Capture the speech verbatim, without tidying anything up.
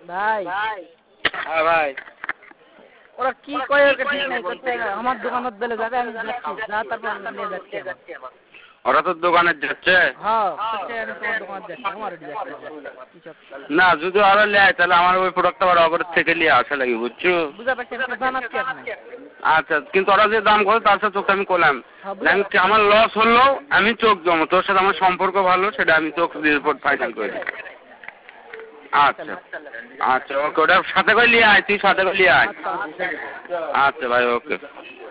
ভাই হ্যাঁ ভাই ওরা কি কয় ওকে ঠিক নাই করতে আমার দোকানত দিলে যাবে আমি যাচ্ছি যা তারপর নিয়ে যাচ্ছি আবার ওরা তো দোকানে যাচ্ছে হ্যাঁ আমি তোমার দোকানে যাচ্ছি আমার এটি যাচ্ছে না যদি ওরা নেয় তাহলে আমার ওই প্রোডাক্টটা আবার অগর থেকে নিয়ে আসা লাগে বুঝছো বুঝা পারছি আমি জানাচ্ছি আপনি আচ্ছা কিন্তু ওরা যে দাম করে তার সাথে তোকে আমি করলাম আমার লস হলেও আমি চোখ জমো তোর সাথে আমার সম্পর্ক ভালো সেটা আমি চোখ রিপোর্ট ফাইনাল করে দিই আচ্ছা আচ্ছা ওকে ওটা সাথে করে নিয়ে আয় তুই সাথে করে নিয়ে আয় আচ্ছা ভাই ওকে